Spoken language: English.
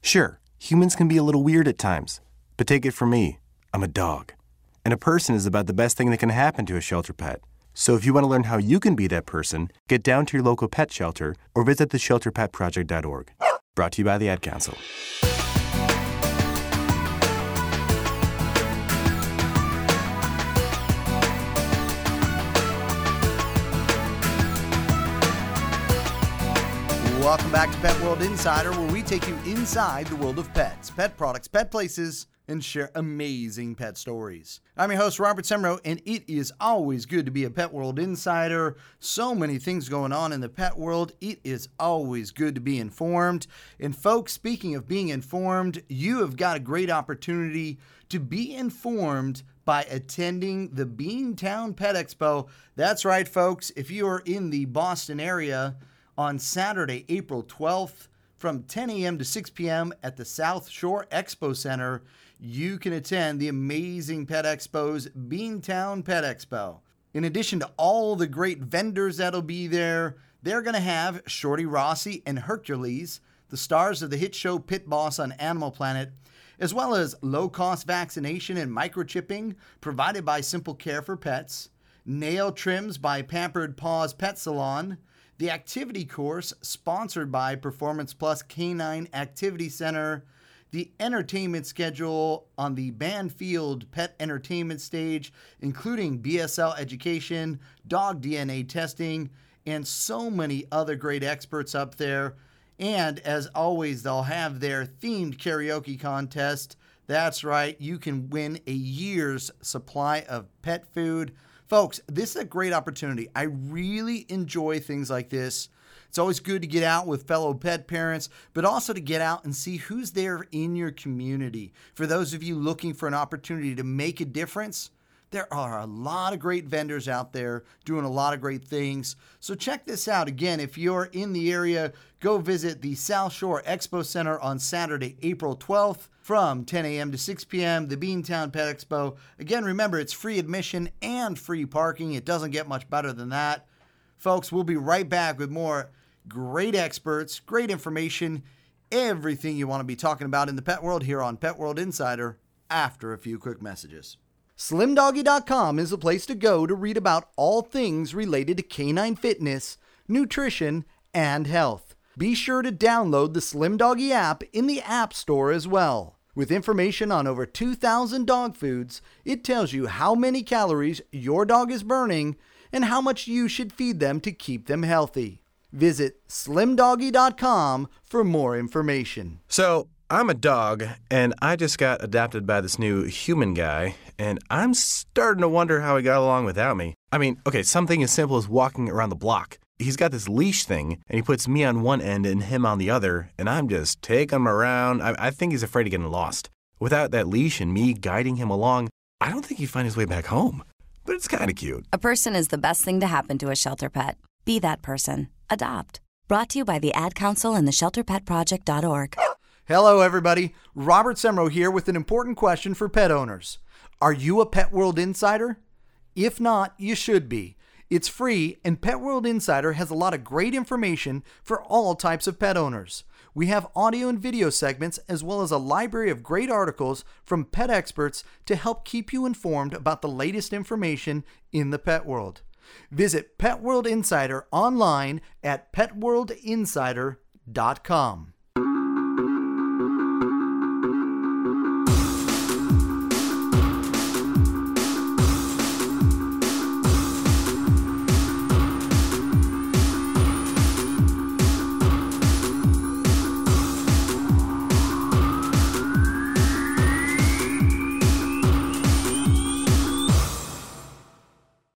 Sure, humans can be a little weird at times, but take it from me, I'm a dog. And a person is about the best thing that can happen to a shelter pet. So if you want to learn how you can be that person, get down to your local pet shelter or visit theshelterpetproject.org. Brought to you by the Ad Council. Welcome back to Pet World Insider, where we take you inside the world of pets, pet products, pet places, and share amazing pet stories. I'm your host, Robert Semro, and it is always good to be a Pet World Insider. So many things going on in the pet world. It is always good to be informed. And folks, speaking of being informed, you have got a great opportunity to be informed by attending the Beantown Pet Expo. That's right, folks. If you are in the Boston area, on Saturday, April 12th, from 10 a.m. to 6 p.m. at the South Shore Expo Center, you can attend the amazing Pet Expo's Beantown Pet Expo. In addition to all the great vendors that'll be there, they're going to have Shorty Rossi and Hercules, the stars of the hit show Pit Boss on Animal Planet, as well as low-cost vaccination and microchipping provided by Simple Care for Pets, nail trims by Pampered Paws Pet Salon, the activity course sponsored by Performance Plus Canine Activity Center, the entertainment schedule on the Banfield Pet Entertainment Stage, including BSL education, dog DNA testing, and so many other great experts up there. And as always, they'll have their themed karaoke contest. That's right, you can win a year's supply of pet food. Folks, this is a great opportunity. I really enjoy things like this. It's always good to get out with fellow pet parents, but also to get out and see who's there in your community. For those of you looking for an opportunity to make a difference, there are a lot of great vendors out there doing a lot of great things. So check this out. Again, if you're in the area, go visit the South Shore Expo Center on Saturday, April 12th from 10 a.m. to 6 p.m., the Beantown Pet Expo. Again, remember, it's free admission and free parking. It doesn't get much better than that. Folks, we'll be right back with more great experts, great information, everything you want to be talking about in the pet world here on Pet World Insider after a few quick messages. SlimDoggy.com is the place to go to read about all things related to canine fitness, nutrition, and health. Be sure to download the Slim Doggy app in the App Store as well. With information on over 2,000 dog foods, it tells you how many calories your dog is burning and how much you should feed them to keep them healthy. Visit SlimDoggy.com for more information. So, I'm a dog, and I just got adopted by this new human guy, and I'm starting to wonder how he got along without me. I mean, okay, something as simple as walking around the block. He's got this leash thing, and he puts me on one end and him on the other, and I'm just taking him around. I think he's afraid of getting lost. Without that leash and me guiding him along, I don't think he'd find his way back home. But it's kind of cute. A person is the best thing to happen to a shelter pet. Be that person. Adopt. Brought to you by the Ad Council and theshelterpetproject.org. Hello, everybody. Robert Semro here with an important question for pet owners. Are you a Pet World Insider? If not, you should be. It's free, and Pet World Insider has a lot of great information for all types of pet owners. We have audio and video segments, as well as a library of great articles from pet experts to help keep you informed about the latest information in the pet world. Visit Pet World Insider online at petworldinsider.com.